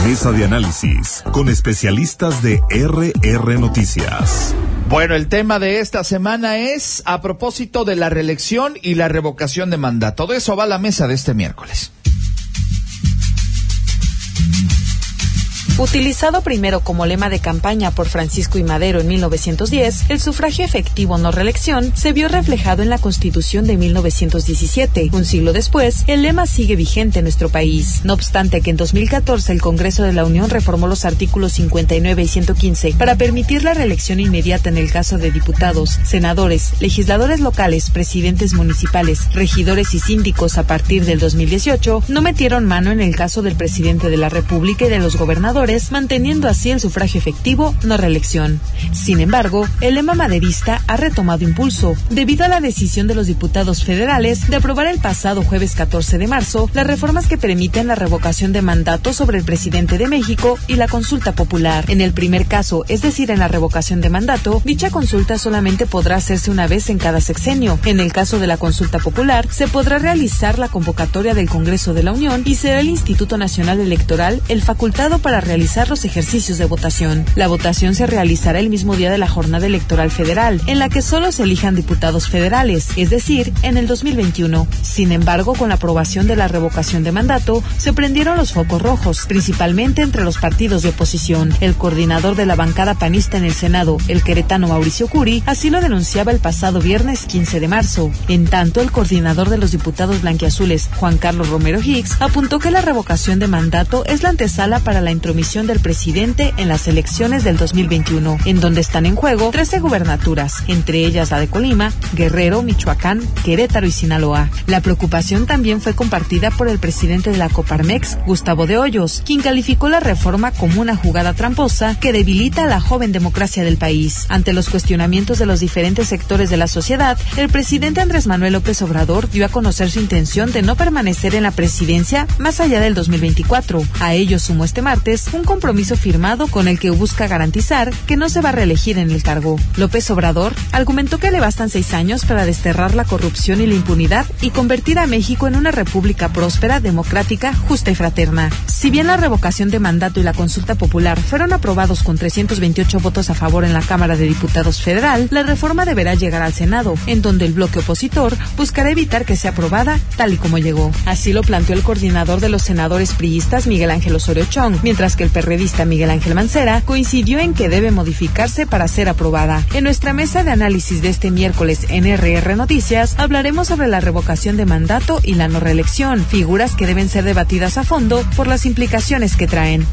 Mesa de análisis con especialistas de RR Noticias. Bueno, el tema de esta semana es a propósito de la reelección y la revocación de mandato. De eso va la mesa de este miércoles. Utilizado primero como lema de campaña por Francisco I. Madero en 1910, el sufragio efectivo no reelección se vio reflejado en la Constitución de 1917. Un siglo después, el lema sigue vigente en nuestro país. No obstante que en 2014 el Congreso de la Unión reformó los artículos 59 y 115 para permitir la reelección inmediata en el caso de diputados, senadores, legisladores locales, presidentes municipales, regidores y síndicos a partir del 2018, no metieron mano en el caso del presidente de la República y de los gobernadores, manteniendo así el sufragio efectivo, no reelección. Sin embargo, el lema maderista ha retomado impulso, debido a la decisión de los diputados federales de aprobar el pasado jueves 14 de marzo las reformas que permiten la revocación de mandato sobre el presidente de México y la consulta popular. En el primer caso, es decir, en la revocación de mandato, dicha consulta solamente podrá hacerse una vez en cada sexenio. En el caso de la consulta popular, se podrá realizar la convocatoria del Congreso de la Unión y será el Instituto Nacional Electoral el facultado para realizar los ejercicios de votación. La votación se realizará el mismo día de la jornada electoral federal, en la que solo se elijan diputados federales, es decir, en el 2021. Sin embargo, con la aprobación de la revocación de mandato, se prendieron los focos rojos, principalmente entre los partidos de oposición. El coordinador de la bancada panista en el Senado, el queretano Mauricio Curi, así lo denunciaba el pasado viernes 15 de marzo. En tanto, el coordinador de los diputados blanquiazules, Juan Carlos Romero Hicks, apuntó que la revocación de mandato es la antesala para la intromisión del presidente en las elecciones del 2021, en donde están en juego 13 gubernaturas, entre ellas la de Colima, Guerrero, Michoacán, Querétaro y Sinaloa. La preocupación también fue compartida por el presidente de la Coparmex, Gustavo de Hoyos, quien calificó la reforma como una jugada tramposa que debilita a la joven democracia del país. Ante los cuestionamientos de los diferentes sectores de la sociedad, el presidente Andrés Manuel López Obrador dio a conocer su intención de no permanecer en la presidencia más allá del 2024. A ello sumó este martes un compromiso firmado con el que busca garantizar que no se va a reelegir en el cargo. López Obrador argumentó que le bastan 6 años para desterrar la corrupción y la impunidad y convertir a México en una república próspera, democrática, justa y fraterna. Si bien la revocación de mandato y la consulta popular fueron aprobados con 328 votos a favor en la Cámara de Diputados Federal, la reforma deberá llegar al Senado, en donde el bloque opositor buscará evitar que sea aprobada tal y como llegó. Así lo planteó el coordinador de los senadores priistas, Miguel Ángel Osorio Chong, mientras que el perredista Miguel Ángel Mancera coincidió en que debe modificarse para ser aprobada. En nuestra mesa de análisis de este miércoles en RR Noticias hablaremos sobre la revocación de mandato y la no reelección, figuras que deben ser debatidas a fondo por las implicaciones que traen.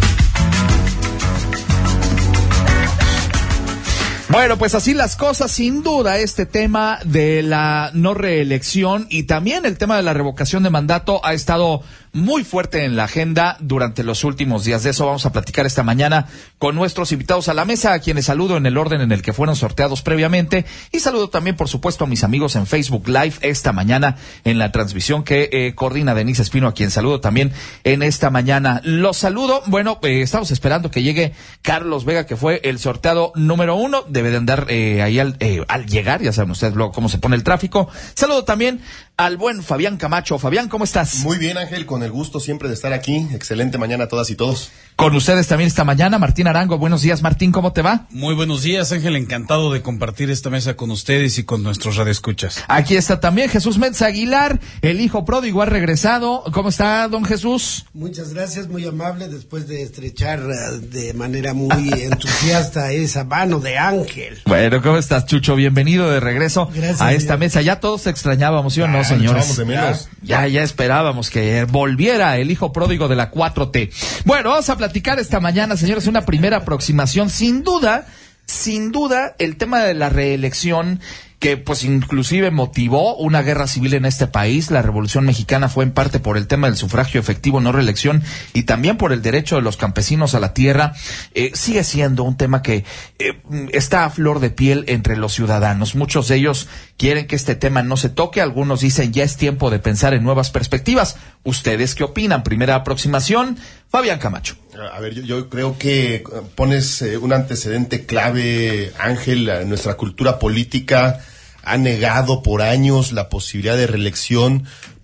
Bueno, pues así las cosas, sin duda este tema de la no reelección y también el tema de la revocación de mandato ha estado muy fuerte en la agenda durante los últimos días. De eso vamos a platicar esta mañana con nuestros invitados a la mesa, a quienes saludo en el orden en el que fueron sorteados previamente, y saludo también, por supuesto, a mis amigos en Facebook Live esta mañana en la transmisión que coordina Denise Espino, a quien saludo también en esta mañana. Los saludo, bueno, estamos esperando que llegue Carlos Vega, que fue el sorteado número 1, debe de andar ahí al llegar, ya saben ustedes luego cómo se pone el tráfico. Saludo también al buen Fabián Camacho. Fabián, ¿cómo estás? Muy bien, Ángel, con el gusto siempre de estar aquí. Excelente mañana a todas y todos. Con ustedes también esta mañana, Martín Arango. Buenos días, Martín, ¿cómo te va? Muy buenos días, Ángel, encantado de compartir esta mesa con ustedes y con nuestros radioescuchas. Aquí está también Jesús Metz Aguilar, el hijo pródigo ha regresado. ¿Cómo está, don Jesús? Muchas gracias, muy amable, después de estrechar de manera muy entusiasta esa mano de Ángel. Bueno, ¿cómo estás, Chucho? Bienvenido de regreso a esta mesa. Ya todos extrañábamos, ¿sí o no, señores? De menos. Ya esperábamos que volviera el hijo pródigo de la 4T. Bueno, vamos a platicar esta mañana, señores, una primera aproximación. Sin duda, el tema de la reelección, que pues inclusive motivó una guerra civil en este país. La Revolución Mexicana fue en parte por el tema del sufragio efectivo, no reelección, y también por el derecho de los campesinos a la tierra. Sigue siendo un tema que está a flor de piel entre los ciudadanos. Muchos de ellos quieren que este tema no se toque. Algunos dicen ya es tiempo de pensar en nuevas perspectivas. ¿Ustedes qué opinan? Primera aproximación, Fabián Camacho. A ver, yo creo que pones un antecedente clave, Ángel. Nuestra cultura política ha negado por años la posibilidad de reelección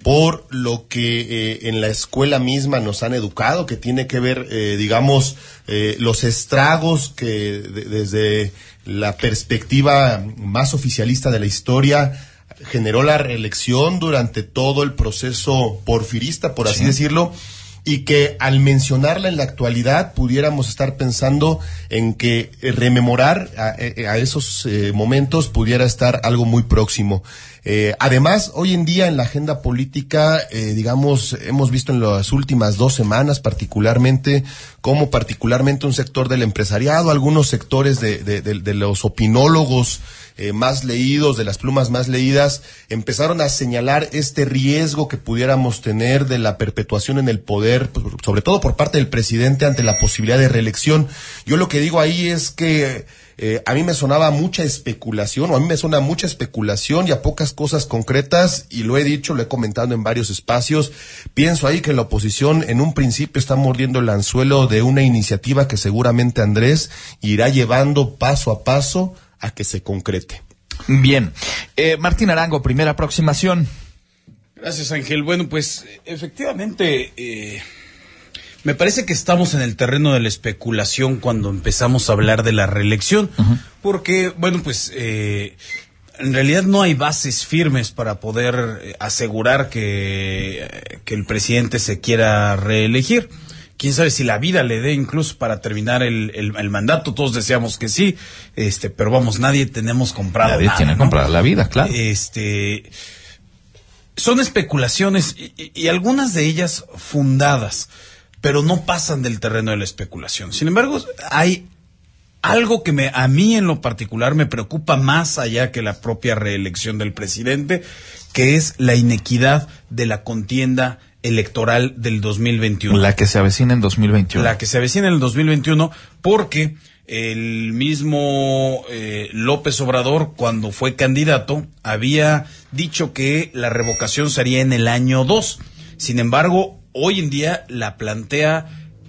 por lo que en la escuela misma nos han educado, que tiene que ver, los estragos que desde la perspectiva más oficialista de la historia generó la reelección durante todo el proceso porfirista, por así decirlo, y que al mencionarla en la actualidad pudiéramos estar pensando en que rememorar a esos momentos pudiera estar algo muy próximo. Además, hoy en día en la agenda política, hemos visto en las últimas 2 semanas particularmente un sector del empresariado, algunos sectores de los opinólogos más leídos, de las plumas más leídas, empezaron a señalar este riesgo que pudiéramos tener de la perpetuación en el poder, sobre todo por parte del presidente ante la posibilidad de reelección. Yo lo que digo ahí es que a mí me suena mucha especulación y a pocas cosas concretas, y lo he dicho, lo he comentado en varios espacios. Pienso ahí que la oposición en un principio está mordiendo el anzuelo de una iniciativa que seguramente Andrés irá llevando paso a paso a que se concrete. Bien. Martín Arango, primera aproximación. Gracias, Ángel. Bueno, pues efectivamente me parece que estamos en el terreno de la especulación cuando empezamos a hablar de la reelección, porque, bueno, pues en realidad no hay bases firmes para poder asegurar que el presidente se quiera reelegir. Quién sabe si la vida le dé incluso para terminar el mandato. Todos deseamos que sí, pero vamos, nadie tenemos comprado nada. Nadie tiene comprada la vida, claro. Son especulaciones y algunas de ellas fundadas, pero no pasan del terreno de la especulación. Sin embargo, hay algo que a mí en lo particular me preocupa más allá que la propia reelección del presidente, que es la inequidad de la contienda electoral del 2021. La que se avecina en 2021. La que se avecina en el 2021, porque el mismo López Obrador, cuando fue candidato, había dicho que la revocación sería en el año 2. Sin embargo, hoy en día la plantea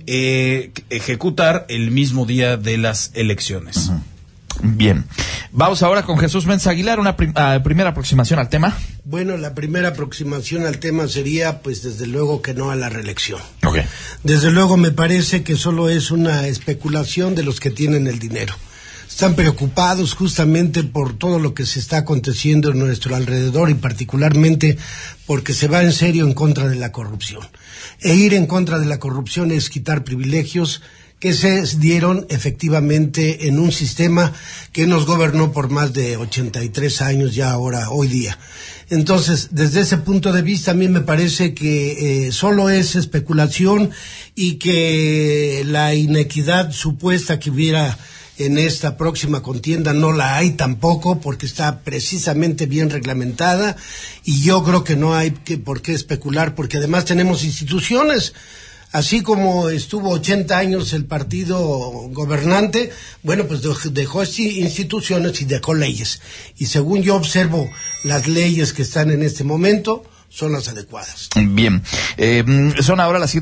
ejecutar el mismo día de las elecciones. Bien. Vamos ahora con Jesús Mensa Aguilar, una primera aproximación al tema. Bueno, la primera aproximación al tema sería, pues, desde luego que no a la reelección. Okay. Desde luego me parece que solo es una especulación de los que tienen el dinero. Están preocupados justamente por todo lo que se está aconteciendo en nuestro alrededor y particularmente porque se va en serio en contra de la corrupción. E ir en contra de la corrupción es quitar privilegios que se dieron efectivamente en un sistema que nos gobernó por más de 83 años ya hoy día. Entonces, desde ese punto de vista, a mí me parece que solo es especulación y que la inequidad supuesta que hubiera en esta próxima contienda no la hay tampoco, porque está precisamente bien reglamentada, y yo creo que no hay por qué especular, porque además tenemos instituciones. Así como estuvo 80 años el partido gobernante, bueno, pues dejó instituciones y dejó leyes. Y según yo observo, las leyes que están en este momento son las adecuadas. Bien, son ahora las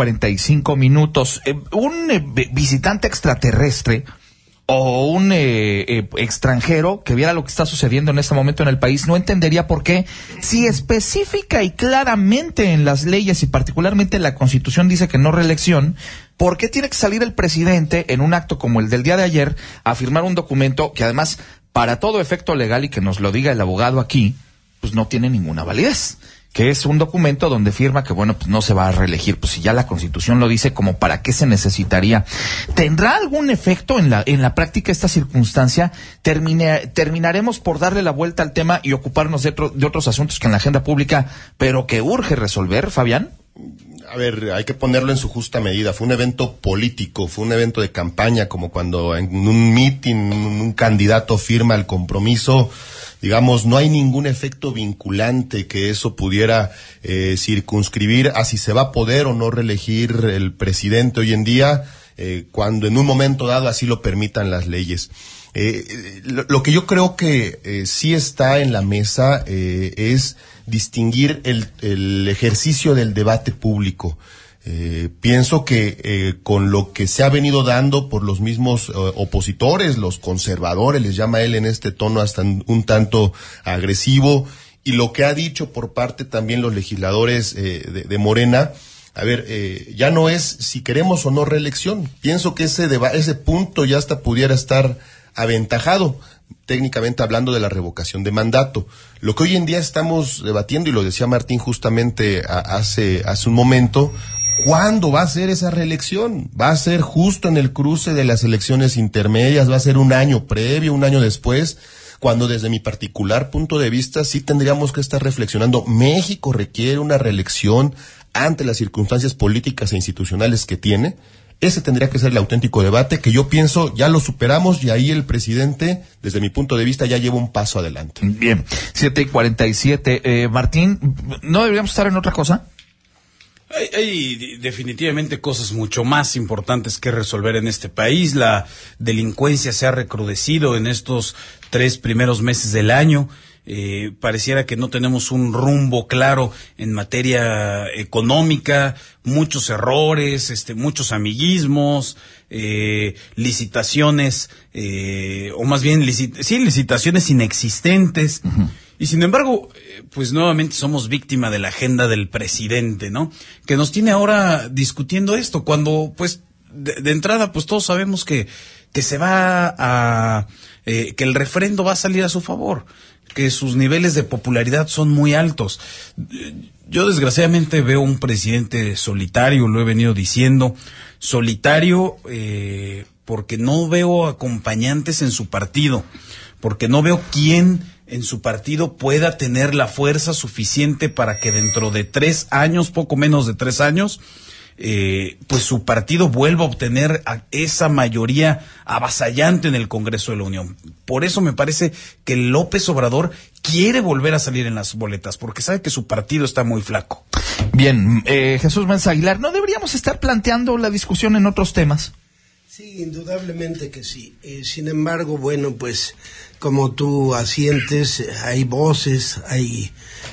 7:45. Un visitante extraterrestre o un extranjero que viera lo que está sucediendo en este momento en el país no entendería por qué, si específica y claramente en las leyes y particularmente en la Constitución dice que no reelección, ¿por qué tiene que salir el presidente en un acto como el del día de ayer a firmar un documento que además, para todo efecto legal, y que nos lo diga el abogado aquí, pues no tiene ninguna validez? Que es un documento donde firma que, bueno, pues no se va a reelegir. Pues si ya la Constitución lo dice, ¿como para qué se necesitaría? ¿Tendrá algún efecto en la práctica esta circunstancia? ¿Terminaremos por darle la vuelta al tema y ocuparnos de otros asuntos que en la agenda pública, pero que urge resolver, Fabián? A ver, hay que ponerlo en su justa medida. Fue un evento político, fue un evento de campaña, como cuando en un mitin un candidato firma el compromiso. Digamos, no hay ningún efecto vinculante que eso pudiera circunscribir a si se va a poder o no reelegir el presidente hoy en día, cuando en un momento dado así lo permitan las leyes. Lo que yo creo que sí está en la mesa es distinguir el ejercicio del debate público. Pienso que con lo que se ha venido dando por los mismos opositores, los conservadores, les llama él en este tono hasta un tanto agresivo, y lo que ha dicho por parte también los legisladores de Morena. A ver, ya no es si queremos o no reelección. Pienso que ese punto ya hasta pudiera estar aventajado, técnicamente hablando de la revocación de mandato. Lo que hoy en día estamos debatiendo, y lo decía Martín justamente hace un momento, ¿cuándo va a ser esa reelección? ¿Va a ser justo en el cruce de las elecciones intermedias? ¿Va a ser un año previo, un año después? Cuando desde mi particular punto de vista sí tendríamos que estar reflexionando. México requiere una reelección ante las circunstancias políticas e institucionales que tiene. Ese tendría que ser el auténtico debate, que yo pienso ya lo superamos, y ahí el presidente, desde mi punto de vista, ya lleva un paso adelante. Bien, 7:47. Martín, ¿no deberíamos estar en otra cosa? Hay definitivamente cosas mucho más importantes que resolver en este país. La delincuencia se ha recrudecido en estos 3 primeros meses del año. Pareciera que no tenemos un rumbo claro en materia económica, muchos errores, muchos amiguismos, licitaciones, o más bien licitaciones inexistentes. Uh-huh. Y sin embargo, pues nuevamente somos víctima de la agenda del presidente, ¿no? Que nos tiene ahora discutiendo esto, cuando pues de entrada pues todos sabemos que se va a que el refrendo va a salir a su favor, que sus niveles de popularidad son muy altos. Yo desgraciadamente veo un presidente solitario, lo he venido diciendo, solitario porque no veo acompañantes en su partido, porque no veo quién en su partido pueda tener la fuerza suficiente para que dentro de 3 años, poco menos de 3 años, pues su partido vuelva a obtener esa mayoría avasallante en el Congreso de la Unión. Por eso me parece que López Obrador quiere volver a salir en las boletas, porque sabe que su partido está muy flaco. Bien, Jesús Menza Aguilar, ¿no deberíamos estar planteando la discusión en otros temas? Sí, indudablemente que sí. Sin embargo, bueno, pues como tú asientes, hay voces, hay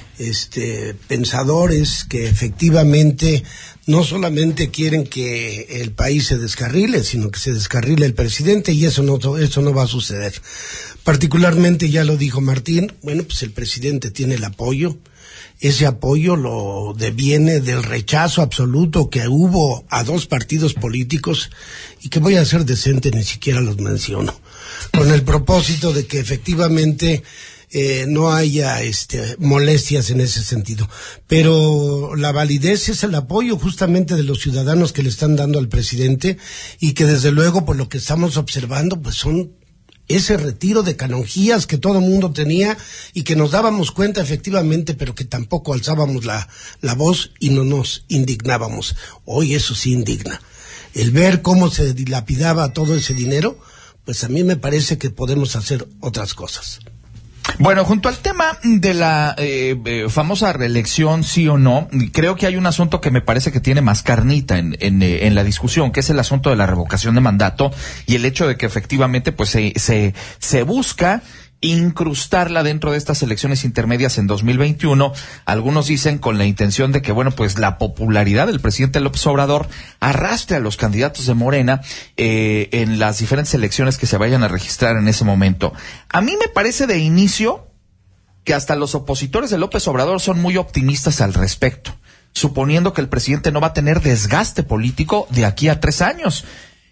pensadores que efectivamente no solamente quieren que el país se descarrile, sino que se descarrile el presidente, y eso no va a suceder. Particularmente, ya lo dijo Martín, bueno, pues el presidente tiene el apoyo. Ese apoyo lo deviene del rechazo absoluto que hubo a 2 partidos políticos, y que voy a ser decente, ni siquiera los menciono, con el propósito de que efectivamente no haya molestias en ese sentido. Pero la validez es el apoyo justamente de los ciudadanos que le están dando al presidente, y que desde luego, por lo que estamos observando, pues son ese retiro de canonjías que todo el mundo tenía y que nos dábamos cuenta efectivamente, pero que tampoco alzábamos la voz y no nos indignábamos. Hoy eso sí indigna. El ver cómo se dilapidaba todo ese dinero, pues a mí me parece que podemos hacer otras cosas. Bueno, junto al tema de la famosa reelección, sí o no, creo que hay un asunto que me parece que tiene más carnita en la discusión, que es el asunto de la revocación de mandato, y el hecho de que efectivamente pues se busca incrustarla dentro de estas elecciones intermedias en 2021. Algunos dicen con la intención de que, bueno, pues la popularidad del presidente López Obrador arrastre a los candidatos de Morena en las diferentes elecciones que se vayan a registrar en ese momento. A mí me parece de inicio que hasta los opositores de López Obrador son muy optimistas al respecto, suponiendo que el presidente no va a tener desgaste político de aquí a 3 años.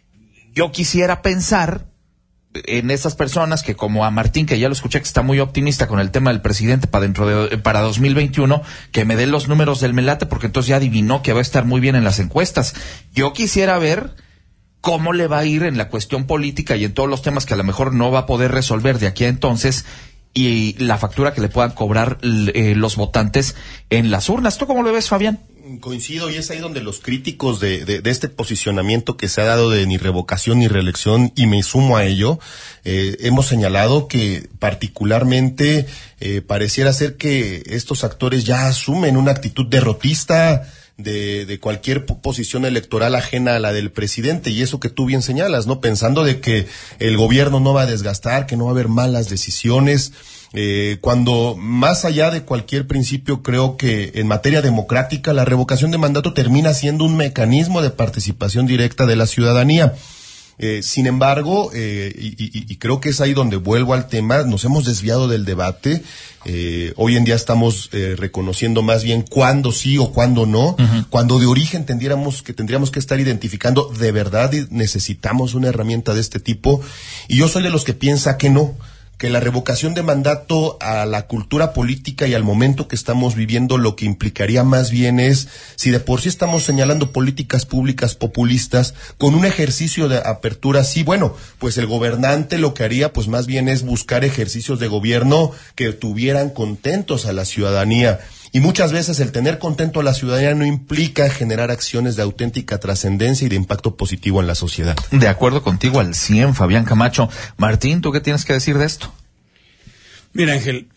Yo quisiera pensar en esas personas que, como a Martín, que ya lo escuché que está muy optimista con el tema del presidente para 2021, que me dé los números del Melate, porque entonces ya adivinó que va a estar muy bien en las encuestas. Yo quisiera ver cómo le va a ir en la cuestión política y en todos los temas que a lo mejor no va a poder resolver de aquí a entonces, y la factura que le puedan cobrar los votantes en las urnas. ¿Tú cómo lo ves, Fabián? Coincido, y es ahí donde los críticos de este posicionamiento que se ha dado de ni revocación ni reelección, y me sumo a ello, hemos señalado que particularmente pareciera ser que estos actores ya asumen una actitud derrotista de cualquier posición electoral ajena a la del presidente, y eso que tú bien señalas, ¿no? Pensando de que el gobierno no va a desgastar, que no va a haber malas decisiones, cuando más allá de cualquier principio, creo que en materia democrática la revocación de mandato termina siendo un mecanismo de participación directa de la ciudadanía. Sin embargo, y creo que es ahí donde vuelvo al tema, nos hemos desviado del debate. Hoy en día estamos reconociendo más bien cuándo sí o cuándo no, cuando de origen tendríamos que estar identificando de verdad necesitamos una herramienta de este tipo. Y yo soy de los que piensa que no, que la revocación de mandato a la cultura política y al momento que estamos viviendo lo que implicaría más bien es, si de por sí estamos señalando políticas públicas populistas, con un ejercicio de apertura así, bueno, pues el gobernante lo que haría pues más bien es buscar ejercicios de gobierno que tuvieran contentos a la ciudadanía. Y muchas veces el tener contento a la ciudadanía no implica generar acciones de auténtica trascendencia y de impacto positivo en la sociedad. De acuerdo contigo al 100, Fabián Camacho. Martín, ¿tú qué tienes que decir de esto? Mira, Ángel,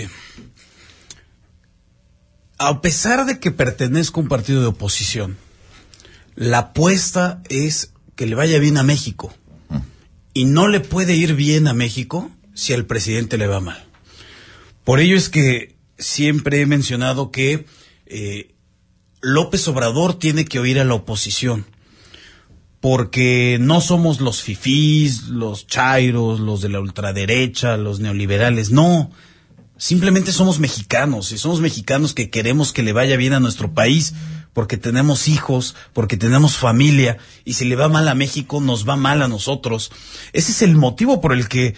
a pesar de que pertenezco a un partido de oposición, la apuesta es que le vaya bien a México. Y no le puede ir bien a México si al presidente le va mal. Por ello es que siempre he mencionado que López Obrador tiene que oír a la oposición, porque no somos los fifís, los chairos, los de la ultraderecha, los neoliberales, no, simplemente somos mexicanos, y somos mexicanos que queremos que le vaya bien a nuestro país, porque tenemos hijos, porque tenemos familia, y si le va mal a México, nos va mal a nosotros. Ese es el motivo por el que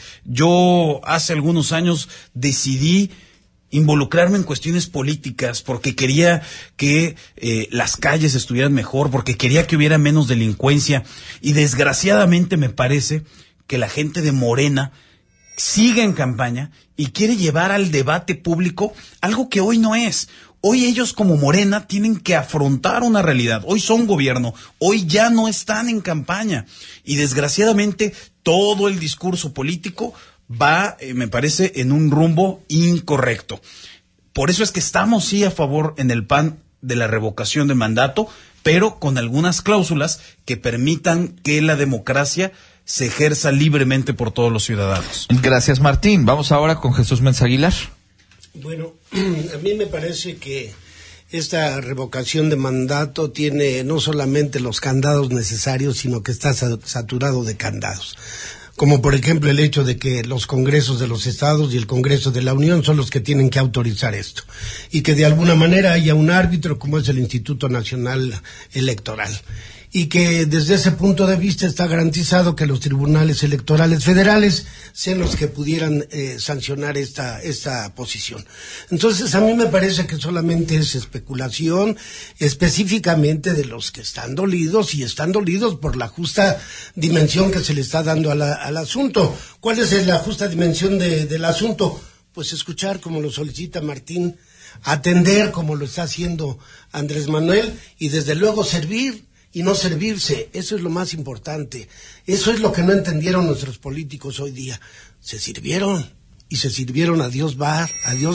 yo hace algunos años decidí involucrarme en cuestiones políticas, porque quería que las calles estuvieran mejor, porque quería que hubiera menos delincuencia, y desgraciadamente me parece que la gente de Morena sigue en campaña y quiere llevar al debate público algo que hoy no es. Hoy ellos como Morena tienen que afrontar una realidad. Hoy son gobierno, hoy ya no están en campaña, y desgraciadamente todo el discurso político va, me parece, en un rumbo incorrecto. Por eso es que estamos sí a favor en el PAN de la revocación de mandato, pero con algunas cláusulas que permitan que la democracia se ejerza libremente por todos los ciudadanos. Gracias, Martín. Vamos ahora con Jesús Menz Aguilar. Bueno, a mí me parece que esta revocación de mandato tiene no solamente los candados necesarios, sino que está saturado de candados. Como por ejemplo el hecho de que los congresos de los estados y el Congreso de la Unión son los que tienen que autorizar esto, y que de alguna manera haya un árbitro como es el Instituto Nacional Electoral, y que desde ese punto de vista está garantizado que los tribunales electorales federales sean los que pudieran sancionar esta posición. Entonces, a mí me parece que solamente es especulación, específicamente de los que están dolidos, y están dolidos por la justa dimensión que se le está dando al asunto. ¿Cuál es la justa dimensión del asunto? Pues escuchar, como lo solicita Martín, atender, como lo está haciendo Andrés Manuel, y desde luego servir y no servirse. Eso es lo más importante. Eso es lo que no entendieron nuestros políticos hoy día. Se sirvieron, y se sirvieron a Dios dar.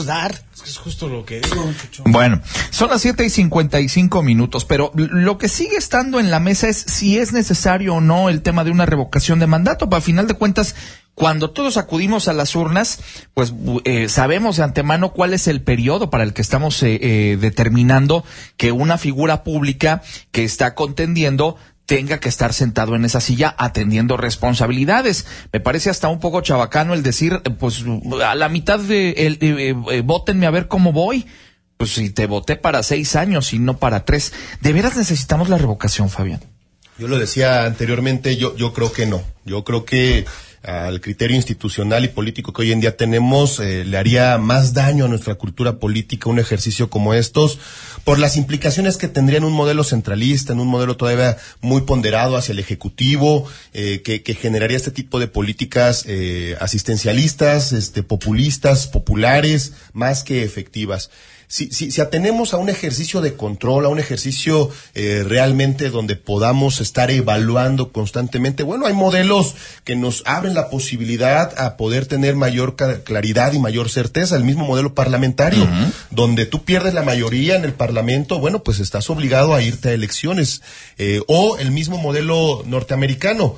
Es justo lo que digo, Chucho. Bueno, son las 7:55, pero lo que sigue estando en la mesa es si es necesario o no el tema de una revocación de mandato. Para final de cuentas, cuando todos acudimos a las urnas, pues sabemos de antemano cuál es el periodo para el que estamos determinando que una figura pública que está contendiendo tenga que estar sentado en esa silla atendiendo responsabilidades. Me parece hasta un poco chabacano el decir, pues a la mitad vótenme a ver cómo voy. Pues si te voté para 6 años y no para 3. ¿De veras necesitamos la revocación, Fabián? Yo lo decía anteriormente, yo creo que no. Yo creo que al criterio institucional y político que hoy en día tenemos, le haría más daño a nuestra cultura política un ejercicio como estos, por las implicaciones que tendría en un modelo centralista, en un modelo todavía muy ponderado hacia el Ejecutivo, que generaría este tipo de políticas asistencialistas, populistas, populares, más que efectivas. Si atenemos a un ejercicio de control, a un ejercicio realmente donde podamos estar evaluando constantemente, bueno, hay modelos que nos abren la posibilidad a poder tener mayor claridad y mayor certeza. El mismo modelo parlamentario, donde tú pierdes la mayoría en el Parlamento, bueno, pues estás obligado a irte a elecciones. O el mismo modelo norteamericano,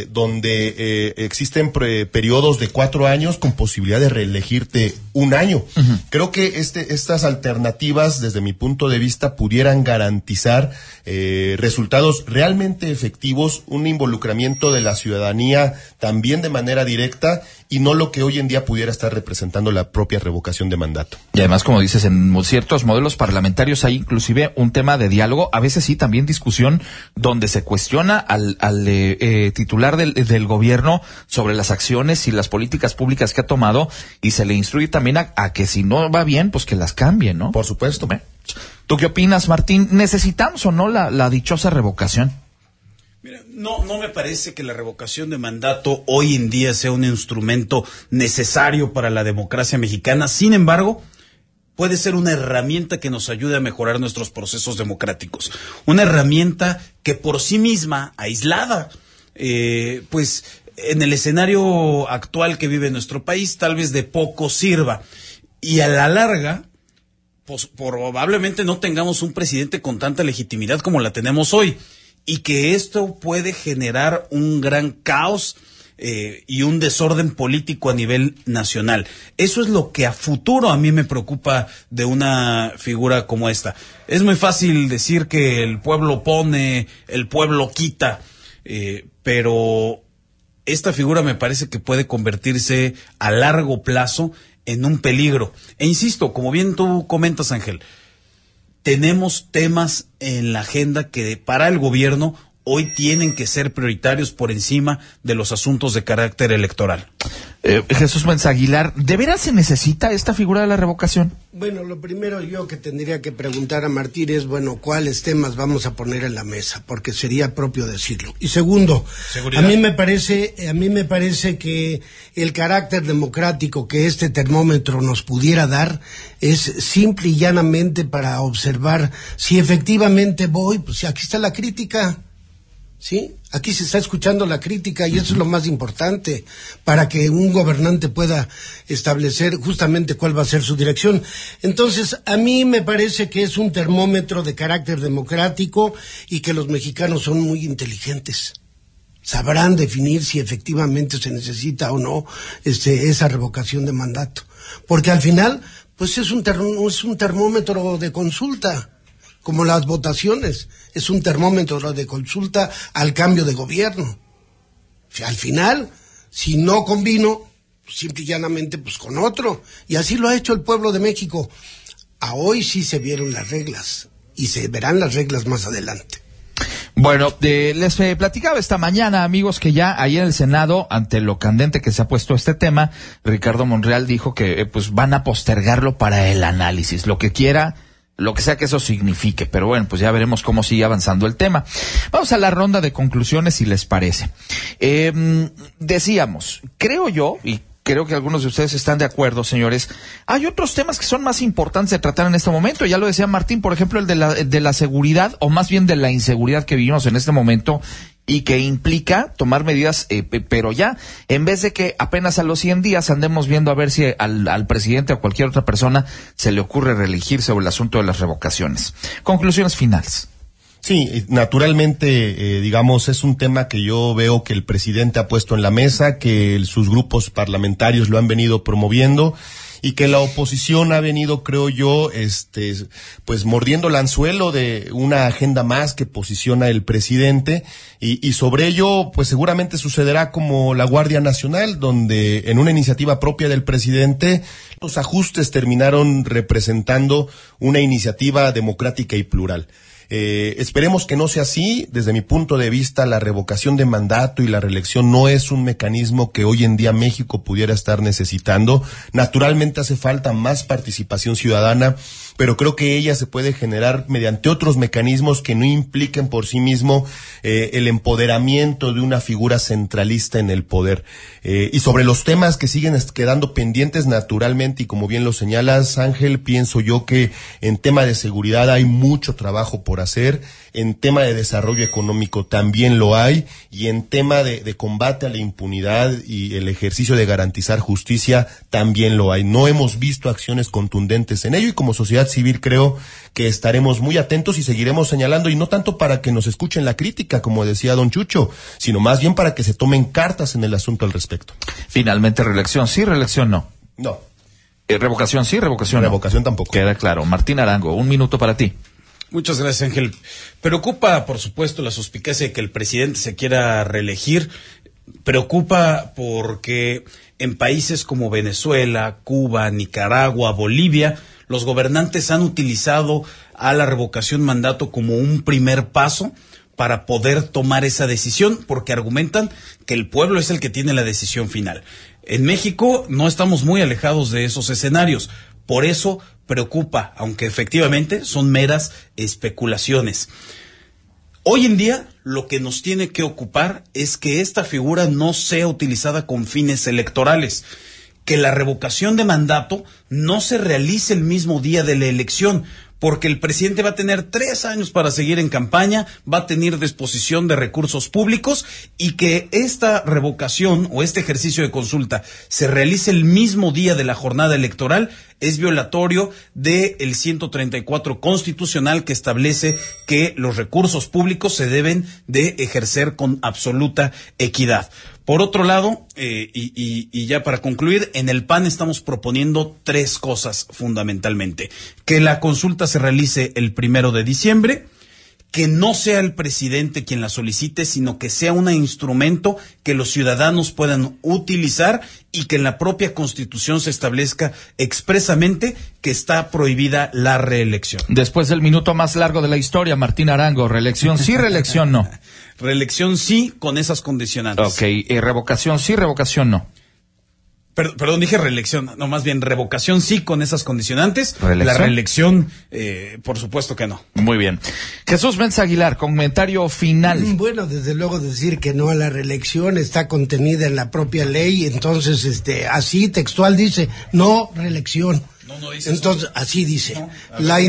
donde existen periodos de 4 años con posibilidad de reelegirte 1 año. Creo que estas alturas alternativas, desde mi punto de vista, pudieran garantizar resultados realmente efectivos, un involucramiento de la ciudadanía también de manera directa y no lo que hoy en día pudiera estar representando la propia revocación de mandato. Y además, como dices, en ciertos modelos parlamentarios hay inclusive un tema de diálogo, a veces sí también discusión, donde se cuestiona al titular del gobierno sobre las acciones y las políticas públicas que ha tomado, y se le instruye también a que si no va bien, pues que las cambie, ¿no? Por supuesto. ¿Tú qué opinas, Martín? ¿Necesitamos o no la dichosa revocación? Mira, no me parece que la revocación de mandato hoy en día sea un instrumento necesario para la democracia mexicana. Sin embargo, puede ser una herramienta que nos ayude a mejorar nuestros procesos democráticos. Una herramienta que por sí misma, aislada, pues en el escenario actual que vive nuestro país, tal vez de poco sirva. Y a la larga, pues probablemente no tengamos un presidente con tanta legitimidad como la tenemos hoy. Y que esto puede generar un gran caos y un desorden político a nivel nacional. Eso es lo que a futuro a mí me preocupa de una figura como esta. Es muy fácil decir que el pueblo pone, el pueblo quita, pero esta figura me parece que puede convertirse a largo plazo en un peligro. E insisto, como bien tú comentas, Ángel, tenemos temas en la agenda que para el gobierno hoy tienen que ser prioritarios por encima de los asuntos de carácter electoral. Jesús Menza Aguilar, ¿de veras se necesita esta figura de la revocación? Bueno, lo primero yo que tendría que preguntar a Martín es, bueno, ¿cuáles temas vamos a poner en la mesa? Porque sería propio decirlo. Y segundo, ¿seguridad? a mí me parece que el carácter democrático que este termómetro nos pudiera dar es simple y llanamente para observar si efectivamente pues aquí está la crítica. ¿Sí? Aquí se está escuchando la crítica y eso es lo más importante para que un gobernante pueda establecer justamente cuál va a ser su dirección. Entonces, a mí me parece que es un termómetro de carácter democrático y que los mexicanos son muy inteligentes. Sabrán definir si efectivamente se necesita o no esa revocación de mandato. Porque al final, pues es un termómetro de consulta. Como las votaciones, es un termómetro de consulta al cambio de gobierno. Al final, si no combino, simple y llanamente, pues con otro. Y así lo ha hecho el pueblo de México. A hoy sí se vieron las reglas, y se verán las reglas más adelante. Bueno, les platicaba esta mañana, amigos, que ya ahí en el Senado, ante lo candente que se ha puesto este tema, Ricardo Monreal dijo que pues van a postergarlo para el análisis, lo que sea que eso signifique, pero bueno, pues ya veremos cómo sigue avanzando el tema. Vamos a la ronda de conclusiones, si les parece. Decíamos, creo yo, y creo que algunos de ustedes están de acuerdo, señores, hay otros temas que son más importantes de tratar en este momento. Ya lo decía Martín, por ejemplo, el de la seguridad, o más bien de la inseguridad que vivimos en este momento, y que implica tomar medidas, pero ya, en vez de que apenas a los 100 días andemos viendo a ver si al presidente o a cualquier otra persona se le ocurre reelegir sobre el asunto de las revocaciones. Conclusiones finales. Sí, naturalmente, digamos, es un tema que yo veo que el presidente ha puesto en la mesa, que sus grupos parlamentarios lo han venido promoviendo, y que la oposición ha venido, creo yo, pues mordiendo el anzuelo de una agenda más que posiciona el presidente, y sobre ello, pues seguramente sucederá como la Guardia Nacional, donde en una iniciativa propia del presidente, los ajustes terminaron representando una iniciativa democrática y plural. Esperemos que no sea así. Desde mi punto de vista, la revocación de mandato y la reelección no es un mecanismo que hoy en día México pudiera estar necesitando. Naturalmente hace falta más participación ciudadana, pero creo que ella se puede generar mediante otros mecanismos que no impliquen por sí mismo el empoderamiento de una figura centralista en el poder. Y sobre los temas que siguen quedando pendientes, naturalmente, y como bien lo señalas, Ángel, pienso yo que en tema de seguridad hay mucho trabajo por hacer, en tema de desarrollo económico también lo hay, y en tema de combate a la impunidad y el ejercicio de garantizar justicia también lo hay. No hemos visto acciones contundentes en ello, y como sociedad civil creo que estaremos muy atentos y seguiremos señalando, y no tanto para que nos escuchen la crítica, como decía don Chucho, sino más bien para que se tomen cartas en el asunto al respecto. Finalmente, reelección, ¿sí, reelección no? No. Revocación sí, revocación no. Revocación tampoco. Queda claro. Martín Arango, 1 minuto para ti. Muchas gracias, Ángel. Preocupa, por supuesto, la suspicacia de que el presidente se quiera reelegir. Preocupa porque en países como Venezuela, Cuba, Nicaragua, Bolivia, los gobernantes han utilizado a la revocación mandato como un primer paso para poder tomar esa decisión, porque argumentan que el pueblo es el que tiene la decisión final. En México no estamos muy alejados de esos escenarios. Por eso preocupa, aunque efectivamente son meras especulaciones. Hoy en día lo que nos tiene que ocupar es que esta figura no sea utilizada con fines electorales, que la revocación de mandato no se realice el mismo día de la elección, porque el presidente va a tener 3 años para seguir en campaña, va a tener disposición de recursos públicos, y que esta revocación o este ejercicio de consulta se realice el mismo día de la jornada electoral es violatorio del 134 constitucional, que establece que los recursos públicos se deben de ejercer con absoluta equidad. Por otro lado, y ya para concluir, en el PAN estamos proponiendo 3 cosas fundamentalmente: que la consulta se realice el 1 de diciembre, que no sea el presidente quien la solicite, sino que sea un instrumento que los ciudadanos puedan utilizar, y que en la propia Constitución se establezca expresamente que está prohibida la reelección. Después del minuto más largo de la historia, Martín Arango, reelección sí, reelección no. Reelección sí, con esas condicionantes. Ok, revocación sí, revocación no. Perdón, dije reelección, no, más bien revocación sí con esas condicionantes. ¿Reelección? La reelección, por supuesto que no. Muy bien. Jesús Mensa Aguilar, comentario final. Bueno, desde luego decir que no a la reelección está contenida en la propia ley, entonces así textual dice, no reelección. No dice entonces eso. Así dice. No, la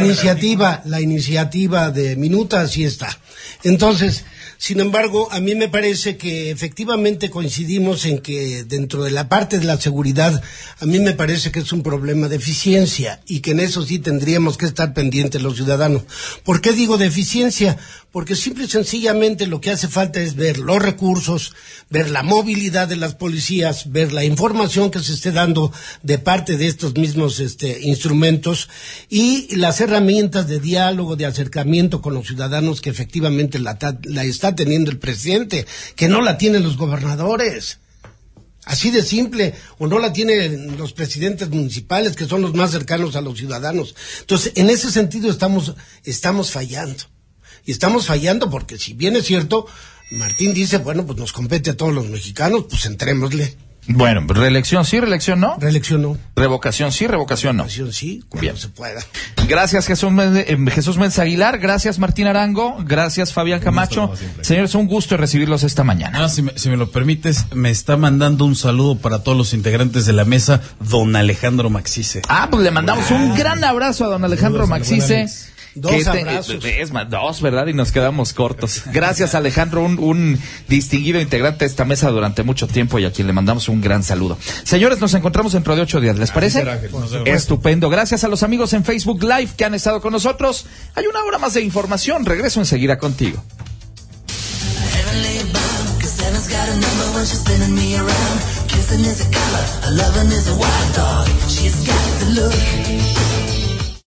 iniciativa de minuta así está. Entonces, sin embargo, a mí me parece que efectivamente coincidimos en que dentro de la parte de la seguridad, a mí me parece que es un problema de eficiencia, y que en eso sí tendríamos que estar pendientes los ciudadanos. ¿Por qué digo de eficiencia? Porque simple y sencillamente lo que hace falta es ver los recursos, ver la movilidad de las policías, ver la información que se esté dando de parte de estos mismos instrumentos, y las herramientas de diálogo, de acercamiento con los ciudadanos que efectivamente la está teniendo el presidente, que no la tienen los gobernadores. Así de simple, o no la tienen los presidentes municipales, que son los más cercanos a los ciudadanos. Entonces, en ese sentido estamos fallando. Y estamos fallando porque, si bien es cierto, Martín dice, bueno, pues nos compete a todos los mexicanos, pues entrémosle. Bueno, reelección sí, reelección no. Reelección no. Revocación sí, revocación no. Revocación sí, cuando bien se pueda. Gracias, Jesús Mensa Aguilar. Gracias, Martín Arango. Gracias, Fabián Camacho. Señores, un gusto recibirlos esta mañana. Si me lo permites, me está mandando un saludo para todos los integrantes de la mesa, don Alejandro Maxice. Pues le mandamos un gran abrazo a don Alejandro Maxice. 2 abrazos. Es más, 2, ¿verdad? Y nos quedamos cortos. Gracias, Alejandro, un distinguido integrante de esta mesa durante mucho tiempo, y a quien le mandamos un gran saludo. Señores, nos encontramos dentro de 8 días, ¿les parece? Estupendo. Gracias a los amigos en Facebook Live que han estado con nosotros. Hay una hora más de información. Regreso enseguida contigo.